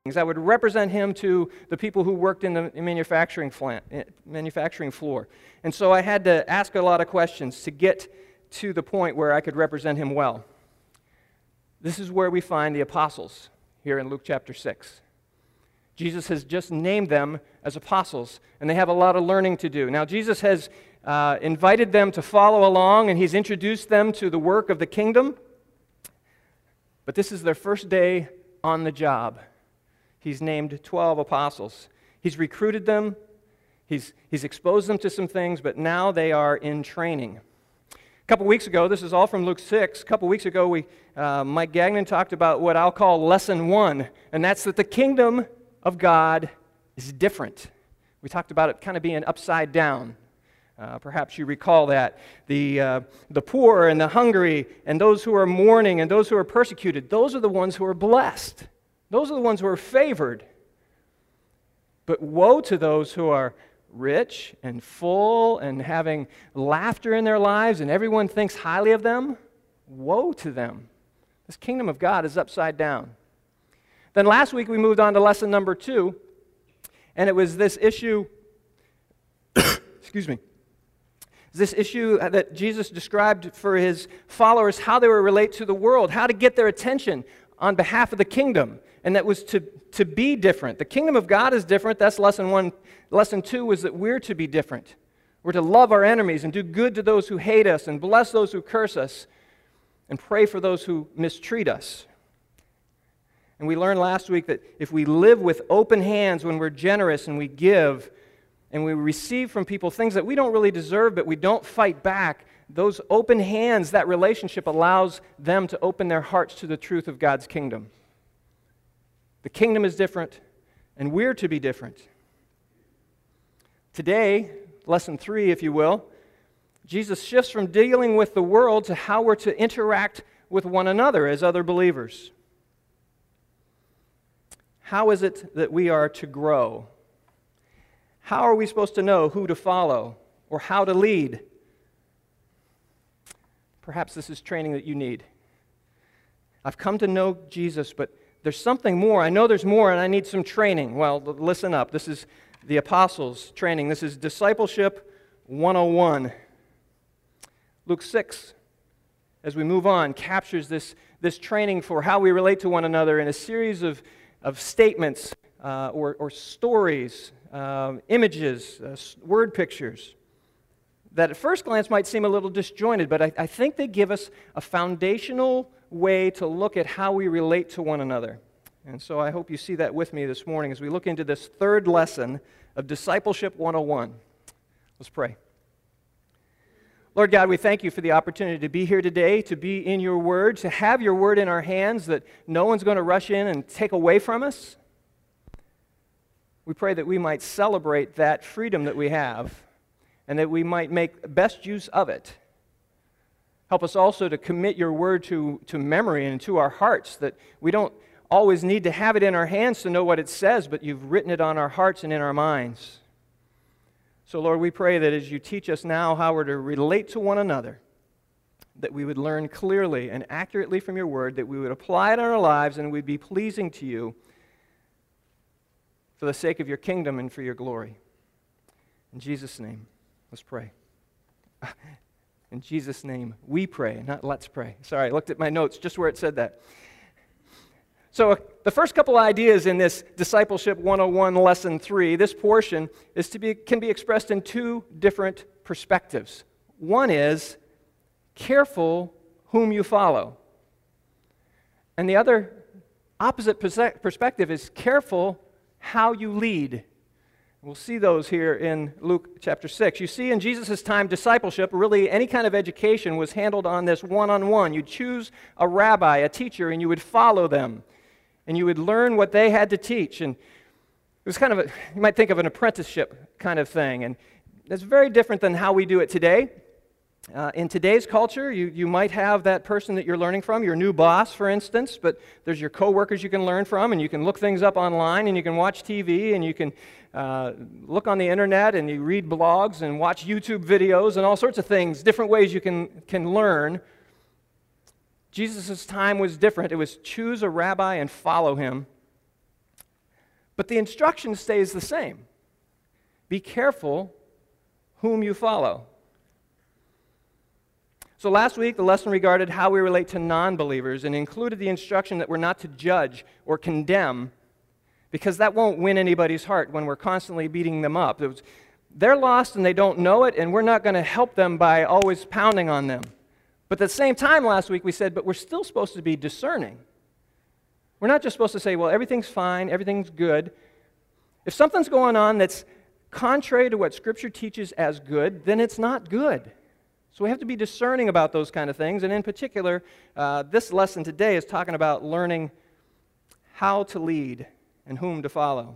I would represent him to the people who worked in the manufacturing floor. And so I had to ask a lot of questions to get to the point where I could represent him well. This is where we find the apostles here in Luke chapter 6. Jesus has just named them as apostles, and they have a lot of learning to do. Now, Jesus has invited them to follow along, and he's introduced them to the work of the kingdom. But this is their first day on the job. He's named 12 apostles. He's recruited them. He's exposed them to some things, but now they are in training. A couple weeks ago, this is all from Luke 6, a couple weeks ago, Mike Gagnon talked about what I'll call lesson 1, and that's that the kingdom of God is different. We talked about it kind of being upside down. Perhaps you recall that. The poor and the hungry and those who are mourning and those who are persecuted, those are the ones who are blessed. Those are the ones who are favored. But woe to those who are rich and full and having laughter in their lives and everyone thinks highly of them. Woe to them. This kingdom of God is upside down. Then last week we moved on to lesson number 2, and it was this issue, excuse me, this issue that Jesus described for his followers, how they would relate to the world, how to get their attention on behalf of the kingdom, and that was to be different. The kingdom of God is different. That's lesson 1. Lesson 2 was that we're to be different. We're to love our enemies and do good to those who hate us and bless those who curse us and pray for those who mistreat us. And we learned last week that if we live with open hands when we're generous and we give and we receive from people things that we don't really deserve but we don't fight back, those open hands, that relationship allows them to open their hearts to the truth of God's kingdom. The kingdom is different and we're to be different. Today, lesson 3, if you will, Jesus shifts from dealing with the world to how we're to interact with one another as other believers. How is it that we are to grow? How are we supposed to know who to follow or how to lead? Perhaps this is training that you need. I've come to know Jesus, but there's something more. I know there's more, and I need some training. Well, listen up. This is the apostles' training. This is Discipleship 101. Luke 6, as we move on, captures this training for how we relate to one another in a series of statements or stories, images, word pictures that at first glance might seem a little disjointed, but I think they give us a foundational way to look at how we relate to one another. And so I hope you see that with me this morning as we look into this third lesson of Discipleship 101. Let's pray. Lord God, we thank you for the opportunity to be here today, to be in your word, to have your word in our hands that no one's going to rush in and take away from us. We pray that we might celebrate that freedom that we have and that we might make best use of it. Help us also to commit your word to memory and to our hearts, that we don't always need to have it in our hands to know what it says, but you've written it on our hearts and in our minds. So, Lord, we pray that as you teach us now how we're to relate to one another, that we would learn clearly and accurately from your word, that we would apply it in our lives and we'd be pleasing to you for the sake of your kingdom and for your glory. In Jesus' name, let's pray. In Jesus' name, we pray, not let's pray. Sorry, I looked at my notes just where it said that. So the first couple ideas in this Discipleship 101 Lesson 3, this portion can be expressed in 2 different perspectives. One is, careful whom you follow. And the other opposite perspective is, careful how you lead. We'll see those here in Luke chapter 6. You see, in Jesus' time, discipleship, really any kind of education, was handled on this one-on-one. You'd choose a rabbi, a teacher, and you would follow them. And you would learn what they had to teach. And it was kind of you might think of an apprenticeship kind of thing. And it's very different than how we do it today. In today's culture, you might have that person that you're learning from, your new boss, for instance, but there's your coworkers you can learn from, and you can look things up online, and you can watch TV, and you can look on the internet, and you read blogs, and watch YouTube videos, and all sorts of things, different ways you can learn. Jesus' time was different. It was choose a rabbi and follow him. But the instruction stays the same. Be careful whom you follow. So last week, the lesson regarded how we relate to non-believers and included the instruction that we're not to judge or condemn, because that won't win anybody's heart when we're constantly beating them up. They're lost and they don't know it, and we're not going to help them by always pounding on them. But at the same time last week we said, but we're still supposed to be discerning. We're not just supposed to say, well, everything's fine, everything's good. If something's going on that's contrary to what Scripture teaches as good, then it's not good. So we have to be discerning about those kind of things, and in particular, this lesson today is talking about learning how to lead and whom to follow.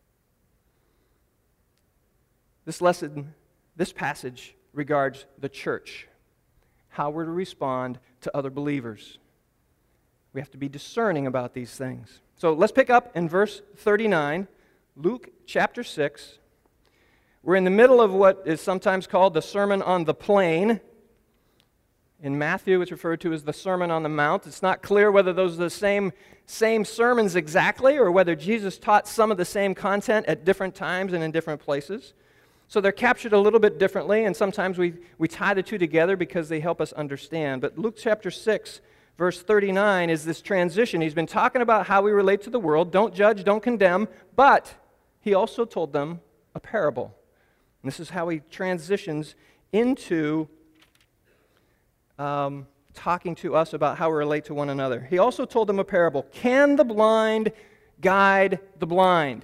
This passage regards the church, how we're to respond to other believers. We have to be discerning about these things. So let's pick up in verse 39, Luke chapter 6. We're in the middle of what is sometimes called the Sermon on the Plain. In Matthew, it's referred to as the Sermon on the Mount. It's not clear whether those are the same sermons exactly, or whether Jesus taught some of the same content at different times and in different places. So they're captured a little bit differently, and sometimes we tie the two together because they help us understand. But Luke chapter 6, verse 39 is this transition. He's been talking about how we relate to the world. Don't judge, don't condemn, but he also told them a parable. And this is how he transitions into talking to us about how we relate to one another. He also told them a parable. Can the blind guide the blind?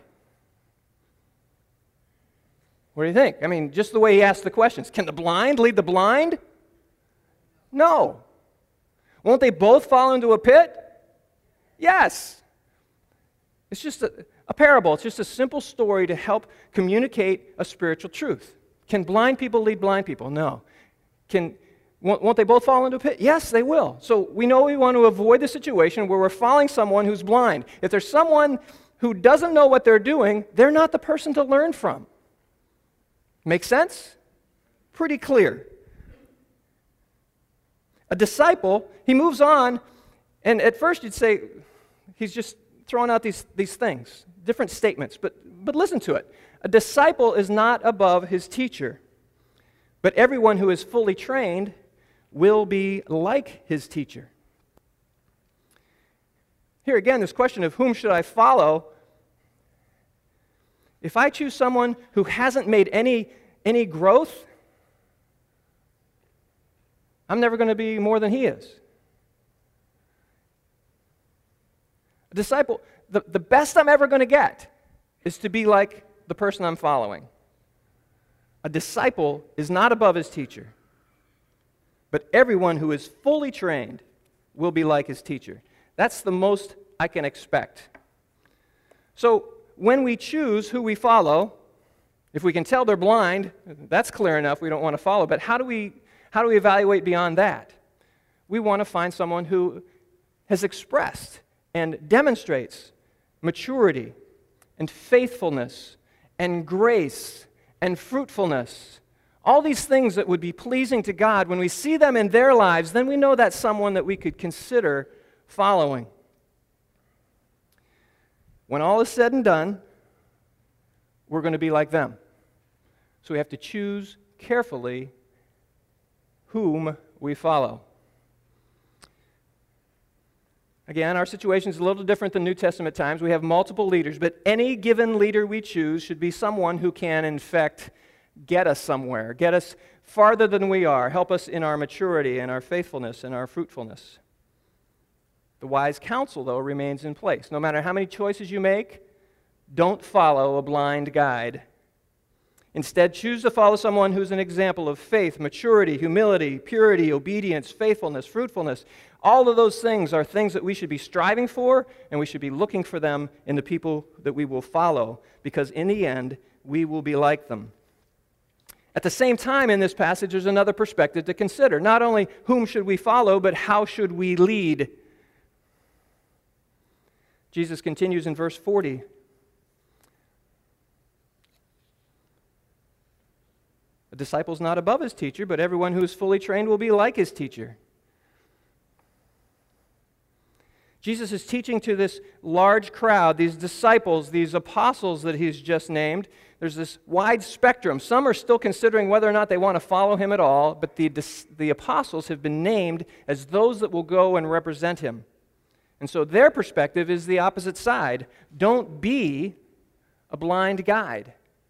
What do you think? I mean, just the way he asked the questions. Can the blind lead the blind? No. Won't they both fall into a pit? Yes. It's just a parable. It's just a simple story to help communicate a spiritual truth. Can blind people lead blind people? No. Won't they both fall into a pit? Yes, they will. So we know we want to avoid the situation where we're following someone who's blind. If there's someone who doesn't know what they're doing, they're not the person to learn from. Make sense? Pretty clear. A disciple, he moves on, and at first you'd say he's just throwing out these things, different statements, but listen to it. A disciple is not above his teacher, but everyone who is fully trained will be like his teacher. Here again, this question of whom should I follow? If I choose someone who hasn't made any growth, I'm never going to be more than he is. A disciple, the best I'm ever going to get is to be like the person I'm following. A disciple is not above his teacher, but everyone who is fully trained will be like his teacher. That's the most I can expect. So when we choose who we follow, if we can tell they're blind, that's clear enough, we don't want to follow. But how do we evaluate beyond that? We want to find someone who has expressed and demonstrates maturity and faithfulness and grace and fruitfulness. All these things that would be pleasing to God, when we see them in their lives, then we know that's someone that we could consider following. When all is said and done, we're going to be like them. So we have to choose carefully whom we follow. Again, our situation is a little different than New Testament times. We have multiple leaders, but any given leader we choose should be someone who can, in fact, get us somewhere, get us farther than we are, help us in our maturity and our faithfulness and our fruitfulness. The wise counsel, though, remains in place. No matter how many choices you make, don't follow a blind guide. Instead, choose to follow someone who's an example of faith, maturity, humility, purity, obedience, faithfulness, fruitfulness. All of those things are things that we should be striving for, and we should be looking for them in the people that we will follow, because in the end, we will be like them. At the same time, in this passage, there's another perspective to consider. Not only whom should we follow, but how should we lead? Jesus continues in verse 40. A disciple's not above his teacher, but everyone who is fully trained will be like his teacher. Jesus is teaching to this large crowd, these disciples, these apostles that he's just named. There's this wide spectrum. Some are still considering whether or not they want to follow him at all, but the apostles have been named as those that will go and represent him. And so their perspective is the opposite side. Don't be a blind guide.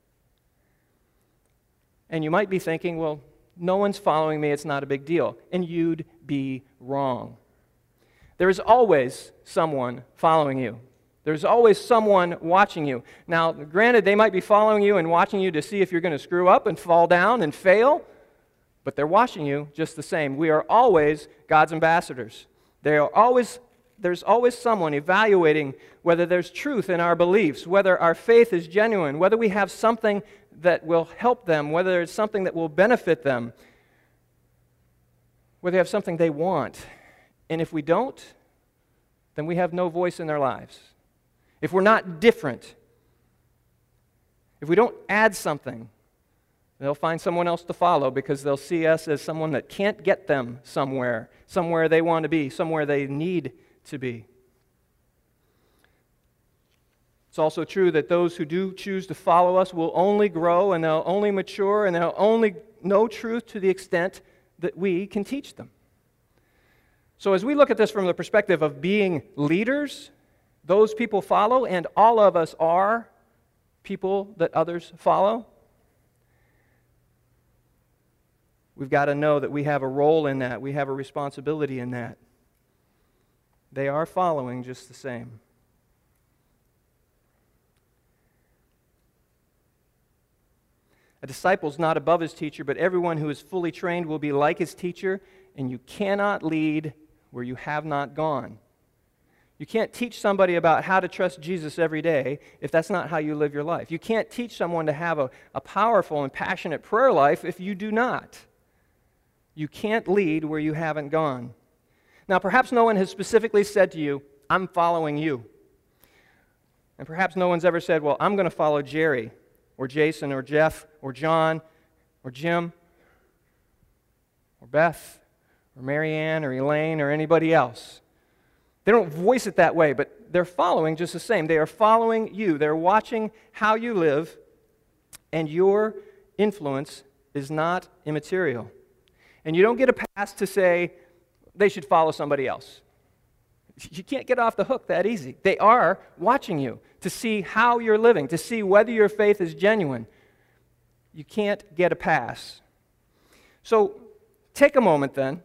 And you might be thinking, well, no one's following me, it's not a big deal. And you'd be wrong. There is always someone following you. There's always someone watching you. Now, granted, they might be following you and watching you to see if you're going to screw up and fall down and fail, but they're watching you just the same. We are always God's ambassadors. There's always someone evaluating whether there's truth in our beliefs, whether our faith is genuine, whether we have something that will help them, whether it's something that will benefit them, whether they have something they want. And if we don't, then we have no voice in their lives. If we're not different, if we don't add something, they'll find someone else to follow because they'll see us as someone that can't get them somewhere they want to be, somewhere they need to be. It's also true that those who do choose to follow us will only grow and they'll only mature and they'll only know truth to the extent that we can teach them. So as we look at this from the perspective of being leaders, those people follow, and all of us are people that others follow. We've got to know that we have a role in that. We have a responsibility in that. They are following just the same. A disciple is not above his teacher, but everyone who is fully trained will be like his teacher, and you cannot lead where you have not gone. You can't teach somebody about how to trust Jesus every day if that's not how you live your life. You can't teach someone to have a powerful and passionate prayer life if you do not. You can't lead where you haven't gone. Now, perhaps no one has specifically said to you, I'm following you. And perhaps no one's ever said, well, I'm going to follow Jerry or Jason or Jeff or John or Jim or Beth or Marianne or Elaine or anybody else. They don't voice it that way, but they're following just the same. They are following you. They're watching how you live, and your influence is not immaterial. And you don't get a pass to say they should follow somebody else. You can't get off the hook that easy. They are watching you to see how you're living, to see whether your faith is genuine. You can't get a pass. So take a moment then.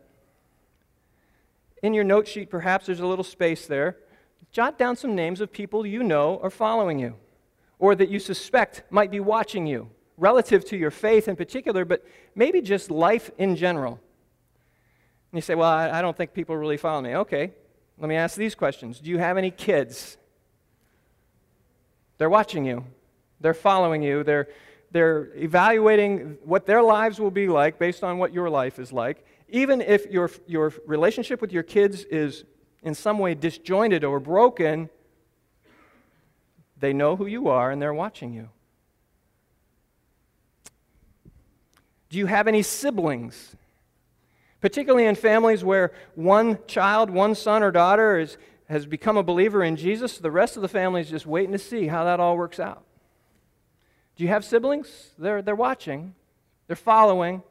In your note sheet, perhaps there's a little space there. Jot down some names of people you know are following you, or that you suspect might be watching you, relative to your faith in particular, but maybe just life in general. And you say, well, I don't think people really follow me. Okay, let me ask these questions. Do you have any kids? They're watching you. They're following you. They're evaluating what their lives will be like based on what your life is like. Even if your relationship with your kids is in some way disjointed or broken, they know who you are and they're watching you. Do you have any siblings? Particularly in families where one child, one son or daughter has become a believer in Jesus, the rest of the family is just waiting to see how that all works out. Do you have siblings? They're watching. They're following.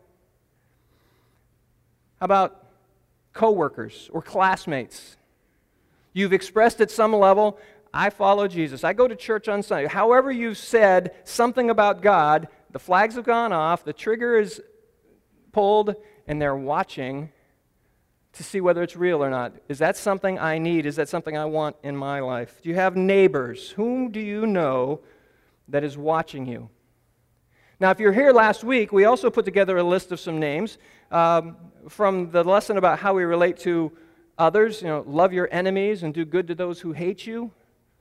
How about coworkers or classmates? You've expressed at some level, I follow Jesus. I go to church on Sunday. However you've said something about God, the flags have gone off, the trigger is pulled, and they're watching to see whether it's real or not. Is that something I need? Is that something I want in my life? Do you have neighbors? Whom do you know that is watching you? Now, if you're here last week, we also put together a list of some names from the lesson about how we relate to others. Love your enemies and do good to those who hate you.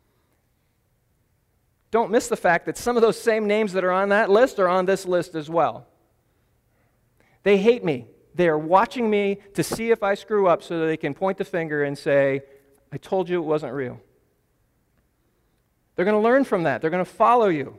Don't miss the fact that some of those same names that are on that list are on this list as well. They hate me. They are watching me to see if I screw up so that they can point the finger and say, I told you it wasn't real. They're going to learn from that. They're going to follow you.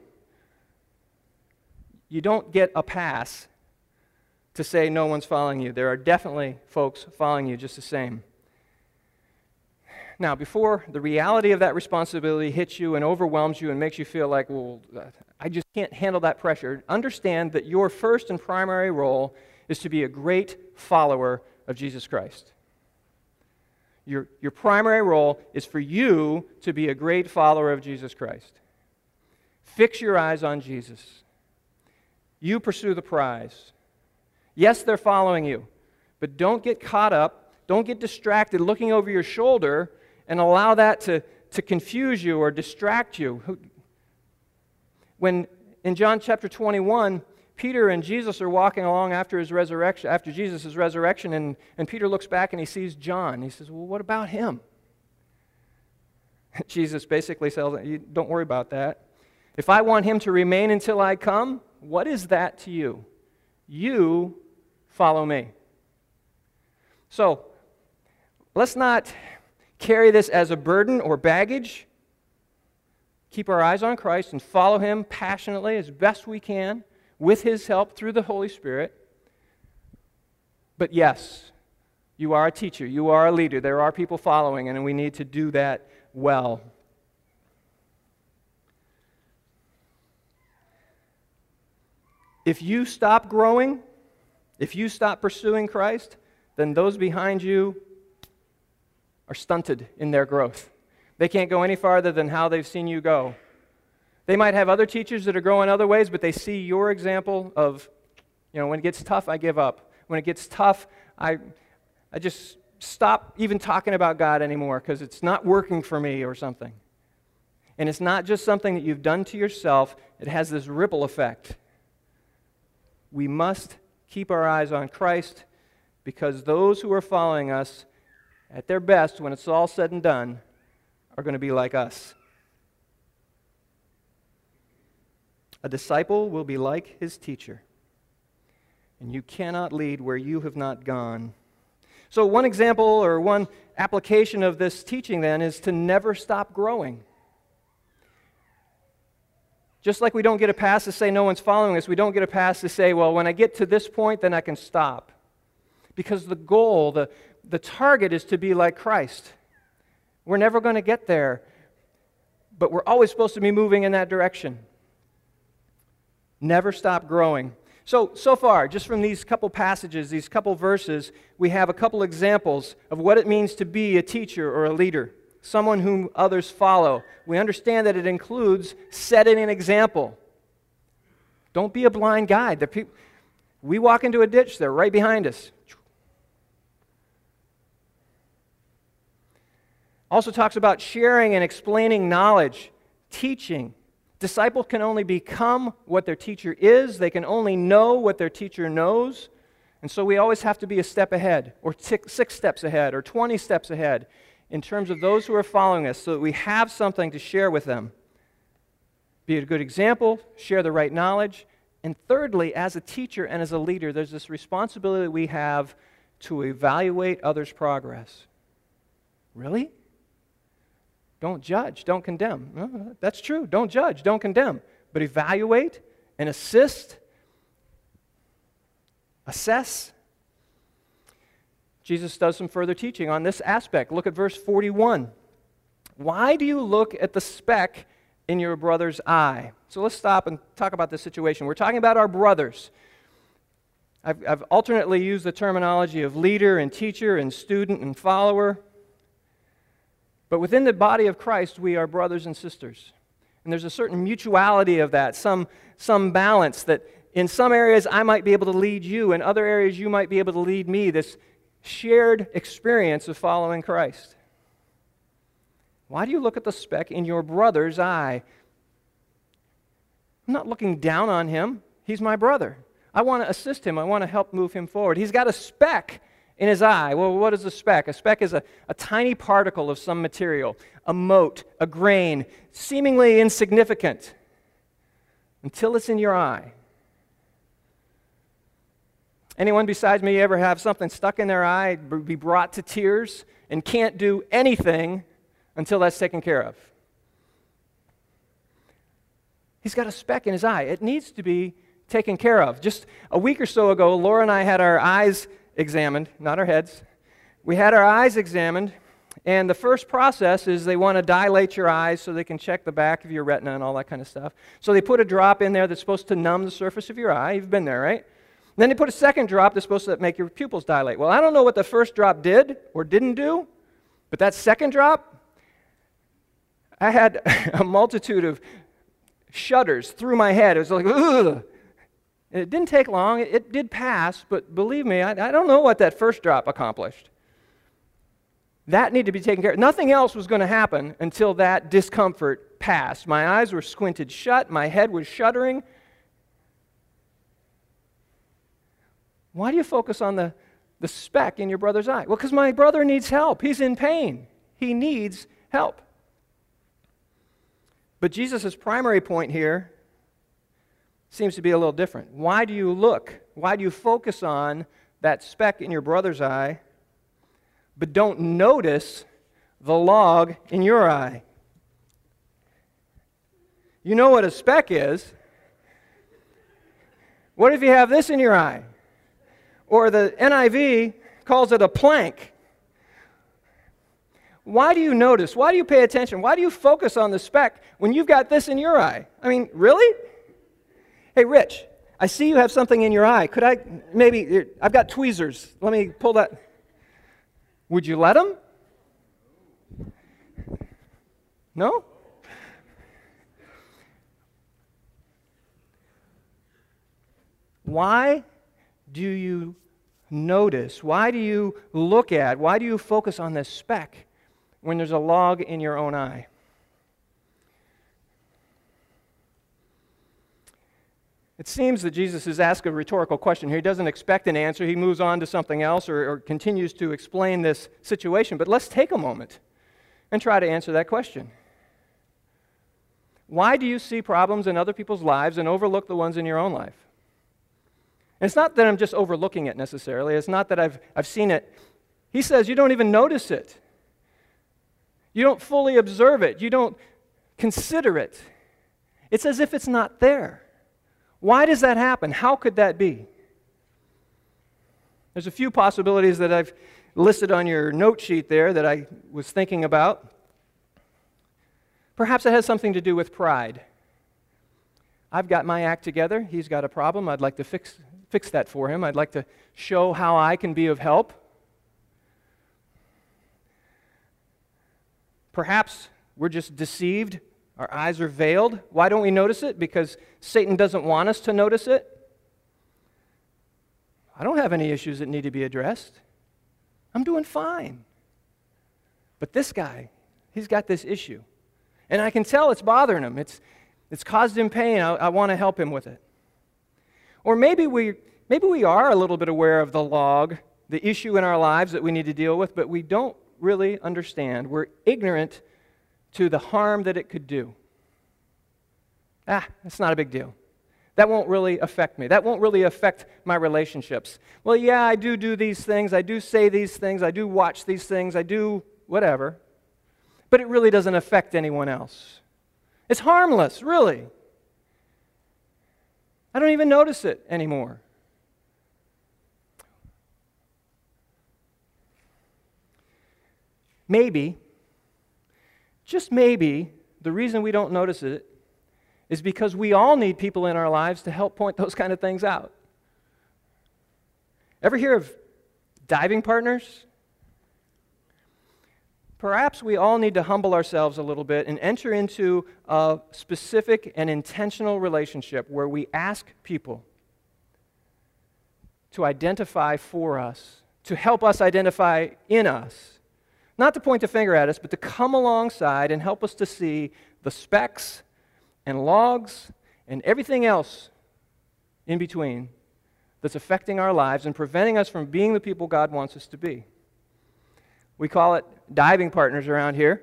You don't get a pass to say no one's following you. There are definitely folks following you just the same. Now, before the reality of that responsibility hits you and overwhelms you and makes you feel like, well, I just can't handle that pressure, understand that your first and primary role is to be a great follower of Jesus Christ. Your primary role is for you to be a great follower of Jesus Christ. Fix your eyes on Jesus. You pursue the prize. Yes, they're following you, but don't get caught up, don't get distracted looking over your shoulder and allow that to confuse you or distract you. When in John chapter 21, Peter and Jesus are walking along after his resurrection, after Jesus' resurrection, and Peter looks back and he sees John. He says, well, what about him? Jesus basically says, don't worry about that. If I want him to remain until I come, what is that to you? You follow me. So, let's not carry this as a burden or baggage. Keep our eyes on Christ and follow him passionately as best we can with his help through the Holy Spirit. But yes, you are a teacher, you are a leader, there are people following, and we need to do that well. If you stop growing, if you stop pursuing Christ, then those behind you are stunted in their growth. They can't go any farther than how they've seen you go. They might have other teachers that are growing other ways, but they see your example of, when it gets tough, I give up. When it gets tough, I just stop even talking about God anymore because it's not working for me or something. And it's not just something that you've done to yourself. It has this ripple effect. We must keep our eyes on Christ because those who are following us, at their best, when it's all said and done, are going to be like us. A disciple will be like his teacher, and you cannot lead where you have not gone. So one example or one application of this teaching then is to never stop growing. Just like we don't get a pass to say no one's following us, we don't get a pass to say, well, when I get to this point, then I can stop. Because the goal, the target is to be like Christ. We're never going to get there, but we're always supposed to be moving in that direction. Never stop growing. So far, just from these couple passages, these couple verses, we have a couple examples of what it means to be a teacher or a leader, someone whom others follow. We understand that it includes setting an example. Don't be a blind guide. We walk into a ditch, they're right behind us. Also talks about sharing and explaining knowledge, teaching. Disciples can only become what their teacher is. They can only know what their teacher knows. And so we always have to be a step ahead, or 6 steps ahead, or 20 steps ahead in terms of those who are following us so that we have something to share with them. Be a good example, share the right knowledge. And thirdly, as a teacher and as a leader, there's this responsibility that we have to evaluate others' progress. Really? Don't judge, don't condemn. No, that's true. Don't judge, don't condemn. But evaluate and assist, assess. Jesus does some further teaching on this aspect. Look at verse 41. Why do you look at the speck in your brother's eye? So let's stop and talk about this situation. We're talking about our brothers. I've alternately used the terminology of leader and teacher and student and follower. But within the body of Christ, we are brothers and sisters. And there's a certain mutuality of that, some balance that in some areas I might be able to lead you, in other areas you might be able to lead me, this shared experience of following Christ. Why do you look at the speck in your brother's eye? I'm not looking down on him. He's my brother. I want to assist him. I want to help move him forward. He's got a speck in his eye. Well, what is a speck? A speck is a tiny particle of some material, a mote, a grain, seemingly insignificant until it's in your eye. Anyone besides me ever have something stuck in their eye, be brought to tears, and can't do anything until that's taken care of? He's got a speck in his eye. It needs to be taken care of. Just a week or so ago, Laura and I had our eyes examined, not our heads. We had our eyes examined, And the first process is they want to dilate your eyes so they can check the back of your retina and all that kind of stuff. So they put a drop in there that's supposed to numb the surface of your eye. You've been there, right? And then they put a second drop that's supposed to make your pupils dilate. Well, I don't know what the first drop did or didn't do, but that second drop, I had a multitude of shudders through my head. It was like, ugh. And it didn't take long. It did pass, but believe me, I don't know what that first drop accomplished. That needed to be taken care of. Nothing else was going to happen until that discomfort passed. My eyes were squinted shut. My head was shuddering. Why do you focus on the speck in your brother's eye? Well, because my brother needs help. He's in pain. He needs help. But Jesus' primary point here seems to be a little different. Why do you look? Why do you focus on that speck in your brother's eye, but don't notice the log in your eye? You know what a speck is. What if you have this in your eye? Or the NIV calls it a plank. Why do you notice? Why do you pay attention? Why do you focus on the speck when you've got this in your eye? I mean, really? Hey, Rich, I see you have something in your eye. Could I maybe, I've got tweezers. Let me pull that. Would you let him? No? Why do you notice? Why do you look at? Why do you focus on this speck when there's a log in your own eye? It seems that Jesus is asking a rhetorical question here. He doesn't expect an answer. He moves on to something else or continues to explain this situation. But let's take a moment and try to answer that question. Why do you see problems in other people's lives and overlook the ones in your own life? And it's not that I'm just overlooking it necessarily. It's not that I've seen it. He says you don't even notice it. You don't fully observe it. You don't consider it. It's as if it's not there. Why does that happen? How could that be? There's a few possibilities that I've listed on your note sheet there that I was thinking about. Perhaps it has something to do with pride. I've got my act together. He's got a problem. I'd like to fix that for him. I'd like to show how I can be of help. Perhaps we're just deceived. Our eyes are veiled. Why don't we notice it? Because Satan doesn't want us to notice it. I don't have any issues that need to be addressed. I'm doing fine. But this guy, he's got this issue. And I can tell it's bothering him. It's caused him pain. I want to help him with it. Or maybe we are a little bit aware of the log, the issue in our lives that we need to deal with, but we don't really understand. We're ignorant to the harm that it could do. It's not a big deal. That won't really affect me. That won't really affect my relationships. Well, yeah, I do these things. I do say these things. I do watch these things. I do whatever. But it really doesn't affect anyone else. It's harmless, really. I don't even notice it anymore. Maybe, just maybe, the reason we don't notice it is because we all need people in our lives to help point those kind of things out. Ever hear of diving partners? Perhaps we all need to humble ourselves a little bit and enter into a specific and intentional relationship where we ask people to identify for us, to help us identify in us. Not to point the finger at us, but to come alongside and help us to see the specks and logs and everything else in between that's affecting our lives and preventing us from being the people God wants us to be. We call it diving partners around here.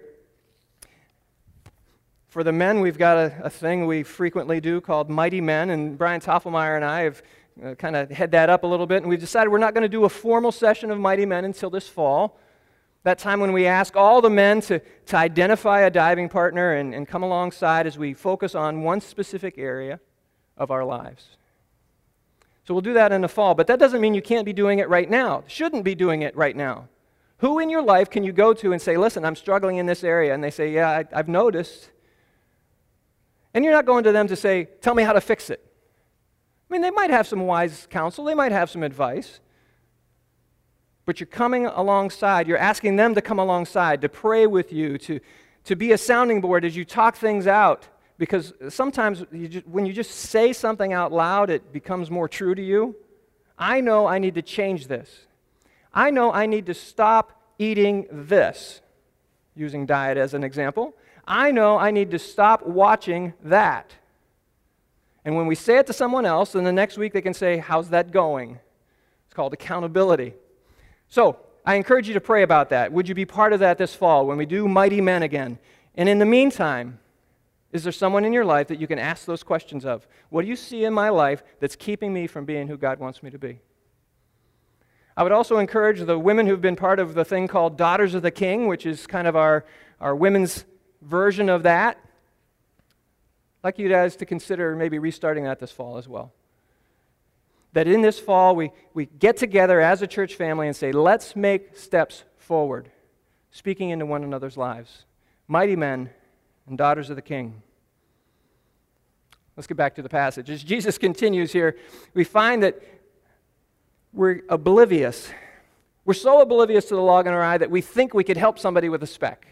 For the men, we've got a thing we frequently do called Mighty Men, and Brian Toffelmeyer and I have kind of head that up a little bit, and we've decided we're not going to do a formal session of Mighty Men until this fall. That time when we ask all the men to identify a diving partner and come alongside as we focus on one specific area of our lives. So we'll do that in the fall, but that doesn't mean you can't be doing it right now. Shouldn't be doing it right now. Who in your life can you go to and say, listen, I'm struggling in this area? And they say, yeah, I've noticed. And you're not going to them to say, tell me how to fix it. I mean, they might have some wise counsel. They might have some advice. But you're coming alongside. You're asking them to come alongside, to pray with you, to be a sounding board as you talk things out. Because sometimes when you just say something out loud, it becomes more true to you. I know I need to change this. I know I need to stop eating this, using diet as an example. I know I need to stop watching that. And when we say it to someone else, then the next week they can say, how's that going? It's called accountability. So, I encourage you to pray about that. Would you be part of that this fall when we do Mighty Men again? And in the meantime, is there someone in your life that you can ask those questions of? What do you see in my life that's keeping me from being who God wants me to be? I would also encourage the women who've been part of the thing called Daughters of the King, which is kind of our women's version of that. I'd like you guys to consider maybe restarting that this fall as well. That in this fall, we get together as a church family and say, let's make steps forward, speaking into one another's lives. Mighty men and daughters of the King. Let's get back to the passage. As Jesus continues here, we find that we're oblivious. We're so oblivious to the log in our eye that we think we could help somebody with a speck.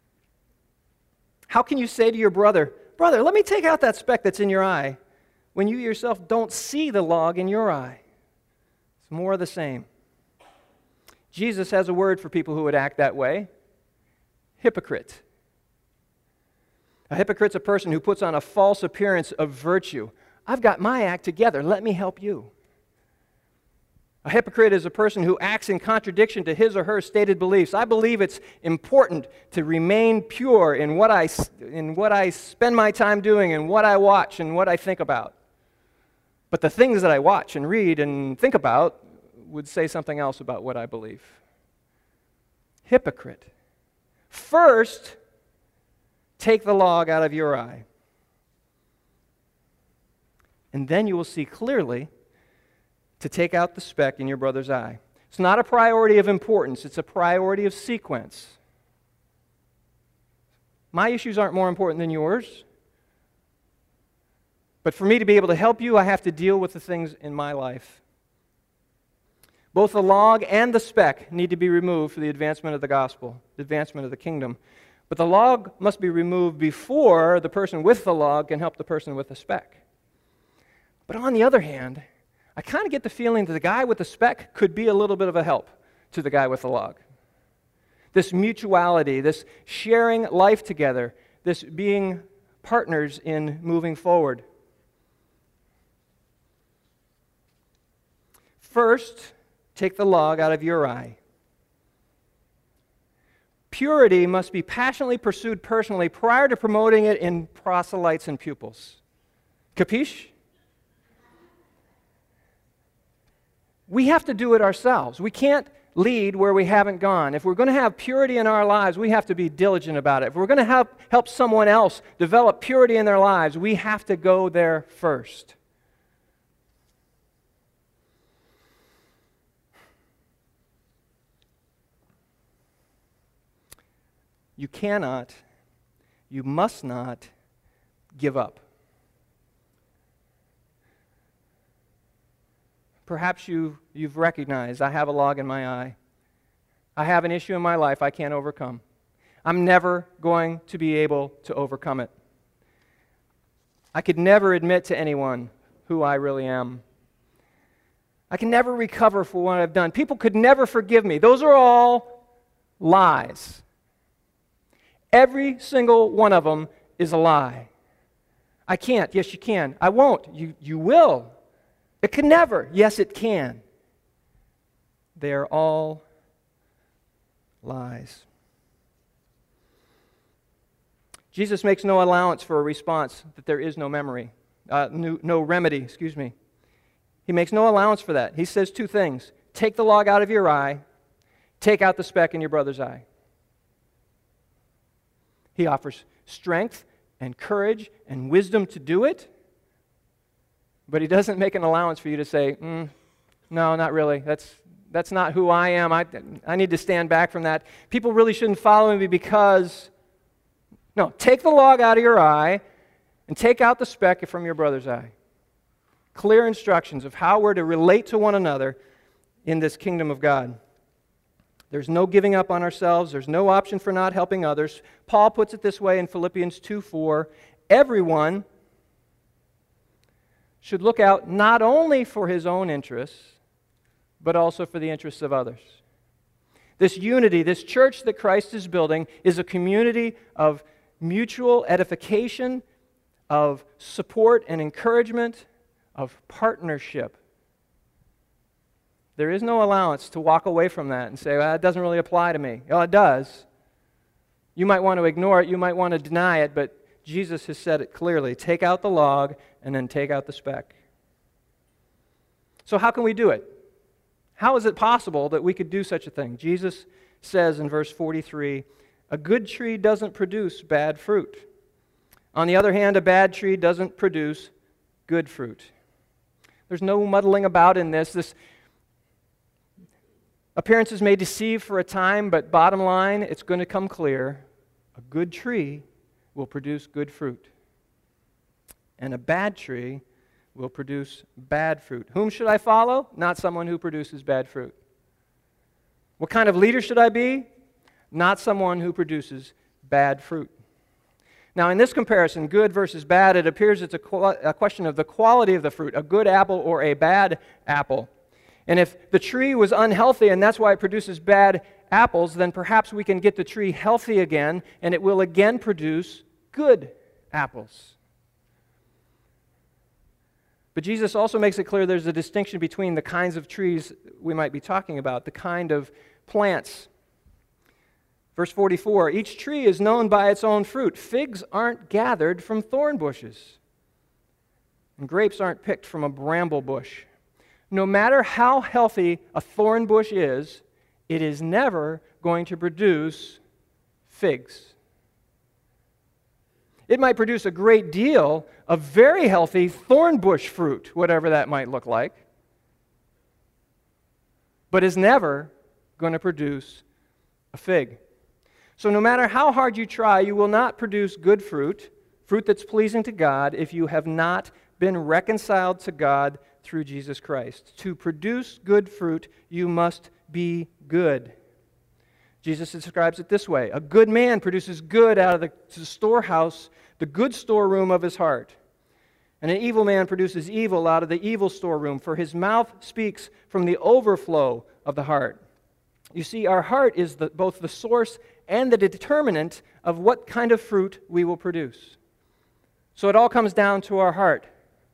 How can you say to your brother, brother, let me take out that speck that's in your eye, when you yourself don't see the log in your eye? It's more of the same. Jesus has a word for people who would act that way. Hypocrite. A hypocrite's a person who puts on a false appearance of virtue. I've got my act together. Let me help you. A hypocrite is a person who acts in contradiction to his or her stated beliefs. I believe it's important to remain pure in what I spend my time doing and what I watch and what I think about. But the things that I watch and read and think about would say something else about what I believe. Hypocrite. First, take the log out of your eye. And then you will see clearly to take out the speck in your brother's eye. It's not a priority of importance, it's a priority of sequence. My issues aren't more important than yours. But for me to be able to help you, I have to deal with the things in my life. Both the log and the speck need to be removed for the advancement of the gospel, the advancement of the kingdom. But the log must be removed before the person with the log can help the person with the speck. But on the other hand, I kind of get the feeling that the guy with the speck could be a little bit of a help to the guy with the log. This mutuality, this sharing life together, this being partners in moving forward. First, take the log out of your eye. Purity must be passionately pursued personally prior to promoting it in proselytes and pupils. Capiche? We have to do it ourselves. We can't lead where we haven't gone. If we're going to have purity in our lives, we have to be diligent about it. If we're going to help someone else develop purity in their lives, we have to go there first. You cannot, you must not give up. Perhaps you've recognized, I have a log in my eye. I have an issue in my life I can't overcome. I'm never going to be able to overcome it. I could never admit to anyone who I really am. I can never recover for what I've done. People could never forgive me. Those are all lies. Every single one of them is a lie. I can't. Yes, you can. I won't. You will. It can never. Yes, it can. They are all lies. Jesus makes no allowance for a response that there is no remedy. He makes no allowance for that. He says two things. Take the log out of your eye. Take out the speck in your brother's eye. He offers strength and courage and wisdom to do it. But he doesn't make an allowance for you to say, no, not really. That's not who I am. I need to stand back from that. People really shouldn't follow me because, no, take the log out of your eye and take out the speck from your brother's eye. Clear instructions of how we're to relate to one another in this kingdom of God. There's no giving up on ourselves. There's no option for not helping others. Paul puts it this way in Philippians 2:4. Everyone should look out not only for his own interests, but also for the interests of others. This unity, this church that Christ is building, is a community of mutual edification, of support and encouragement, of partnership. There is no allowance to walk away from that and say, well, that doesn't really apply to me. Well, it does. You might want to ignore it, you might want to deny it, but Jesus has said it clearly. Take out the log and then take out the speck. So how can we do it? How is it possible that we could do such a thing? Jesus says in verse 43, a good tree doesn't produce bad fruit. On the other hand, a bad tree doesn't produce good fruit. There's no muddling about in this. Appearances may deceive for a time, but bottom line, it's going to come clear. A good tree will produce good fruit. And a bad tree will produce bad fruit. Whom should I follow? Not someone who produces bad fruit. What kind of leader should I be? Not someone who produces bad fruit. Now, in this comparison, good versus bad, it appears it's a question of the quality of the fruit, a good apple or a bad apple. And if the tree was unhealthy and that's why it produces bad apples, then perhaps we can get the tree healthy again and it will again produce good apples. But Jesus also makes it clear there's a distinction between the kinds of trees we might be talking about, the kind of plants. Verse 44, each tree is known by its own fruit. Figs aren't gathered from thorn bushes, and grapes aren't picked from a bramble bush. No matter how healthy a thorn bush is, it is never going to produce figs. It might produce a great deal of very healthy thorn bush fruit, whatever that might look like, but is never going to produce a fig. So no matter how hard you try, you will not produce good fruit, fruit that's pleasing to God, if you have not been reconciled to God through Jesus Christ. To produce good fruit, you must be good. Jesus describes it this way. A good man produces good out of the storehouse, the good storeroom of his heart. And an evil man produces evil out of the evil storeroom, for his mouth speaks from the overflow of the heart. You see, our heart is both the source and the determinant of what kind of fruit we will produce. So it all comes down to our heart.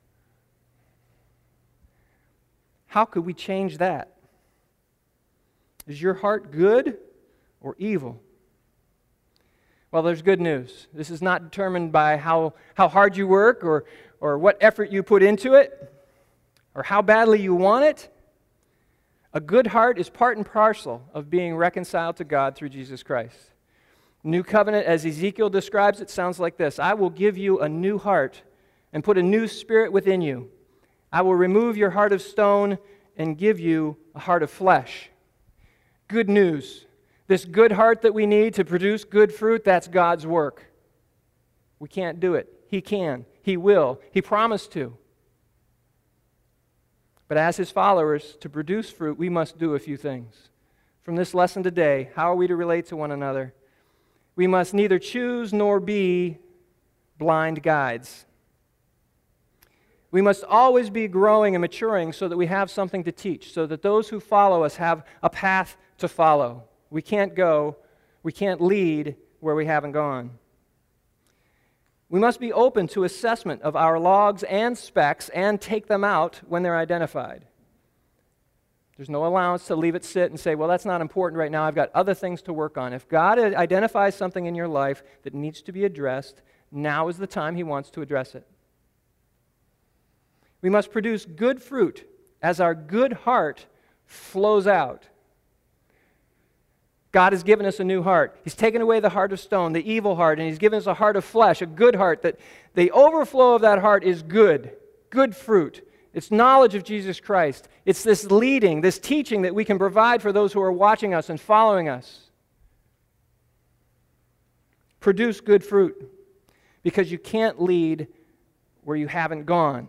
How could we change that? Is your heart good or evil? Well, there's good news. This is not determined by how hard you work or what effort you put into it or how badly you want it. A good heart is part and parcel of being reconciled to God through Jesus Christ. New covenant, as Ezekiel describes it, sounds like this. I will give you a new heart and put a new spirit within you. I will remove your heart of stone and give you a heart of flesh. Good news. This good heart that we need to produce good fruit, that's God's work. We can't do it. He can. He will. He promised to. But as His followers, to produce fruit, we must do a few things. From this lesson today, how are we to relate to one another? We must neither choose nor be blind guides. We must always be growing and maturing so that we have something to teach, so that those who follow us have a path to follow. We can't lead where we haven't gone. We must be open to assessment of our logs and specks and take them out when they're identified. There's no allowance to leave it sit and say, well, that's not important right now. I've got other things to work on. If God identifies something in your life that needs to be addressed, now is the time He wants to address it. We must produce good fruit as our good heart flows out. God has given us a new heart. He's taken away the heart of stone, the evil heart, and He's given us a heart of flesh, a good heart, that the overflow of that heart is good fruit. It's knowledge of Jesus Christ. It's this leading, this teaching that we can provide for those who are watching us and following us. Produce good fruit, because you can't lead where you haven't gone.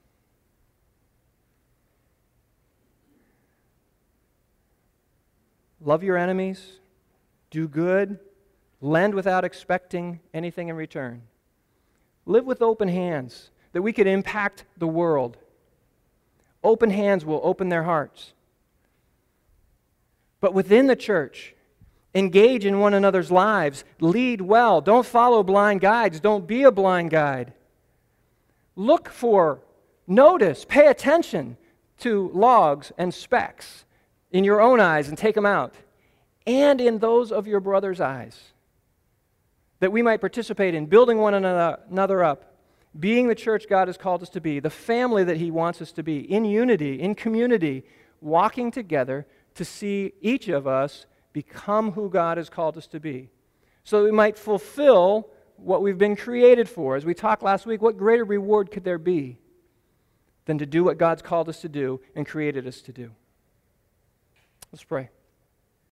Love your enemies, do good, lend without expecting anything in return. Live with open hands, that we could impact the world. Open hands will open their hearts. But within the church, engage in one another's lives. Lead well. Don't follow blind guides. Don't be a blind guide. Look for, notice, pay attention to logs and specks in your own eyes and take them out, and in those of your brother's eyes, that we might participate in building one another up, being the church God has called us to be, the family that He wants us to be, in unity, in community, walking together to see each of us become who God has called us to be, so that we might fulfill what we've been created for. As we talked last week, what greater reward could there be than to do what God's called us to do and created us to do? Let's pray.